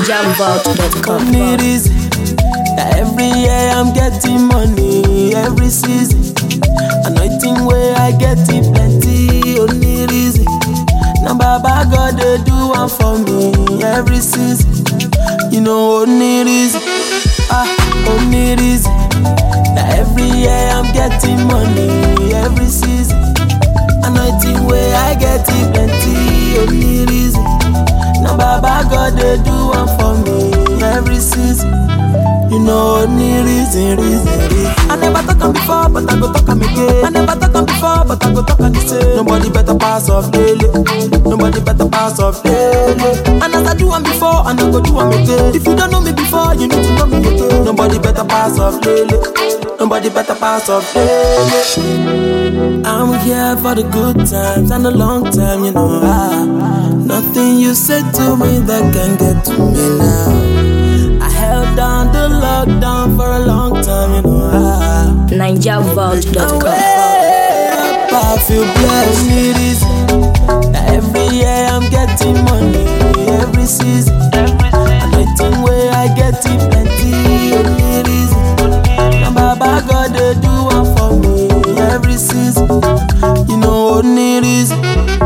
NigerVault.com. It is every year I'm getting money, every season. Anointing where I get it plenty, only reason. Now Baba God they do one for me every season. You know only reason, only reason. Every year I'm getting money, every season. Anointing where I get it plenty, only reason. Now Baba God they do one for me every season. You know only reason. I never talk on before, but I go talk on again. I never talk on before, but I go talk on the same. Nobody better pass off daily. Nobody better pass off daily. And as I do one before, and I go do one again. If you don't know me before, you need to know me again. Nobody better pass off daily. Nobody better pass off daily. I'm here for the good times and the long time, you know. Nothing you said to me that can get to me now. I held down the lockdown for a long time, you know. NigerVault.com. I feel blessed. It is every year I'm getting money, every season. Anointing where I get it plenty, only reason. Now Baba God they do one for me every season. You know only reason,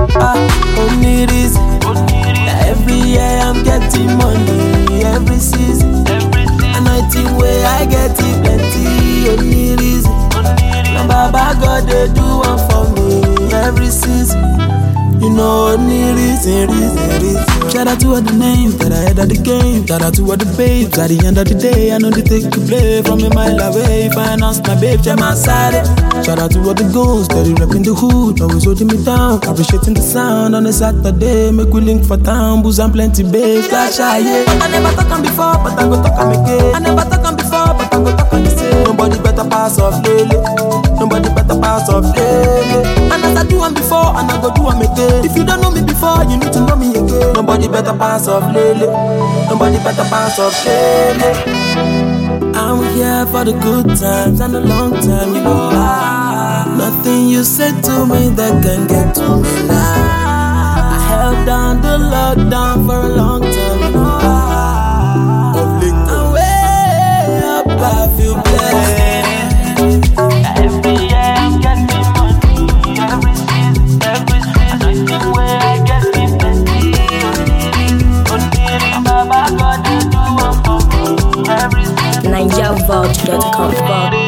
only reason. Every year I'm getting money, every season. Anointing where I get it plenty, only reason. Now Baba God they do one for me every season. You know only reason. Shout out to all the names that I had at the game. Shout out to all the babes at the end of the day. I know they take to play from a mile away. Finance my babe, check my side. Shout out to all the goals that they rep in the hood. Always holding me down, appreciating the sound on a Saturday. Make we link for town, booze and plenty babes. Flash yeah. I never talk on before, but I go talk on again. I never talk on before, but I go talk on the same. Nobody better pass off daily. Nobody better pass off daily. And as I do one before, and I go do one again. If you don't know me before, you need to know me again. Nobody better pass off daily. Nobody better pass off daily. I'm here for the good times and the long time, you know. Nothing you said to me that can get to me now. I held down the lockdown for a long time, you know. I'm way up, I feel blessed. Every year I'm getting money, every season, anointing where I get it plenty, only Baba God they do one for me every season. NigerVault.com.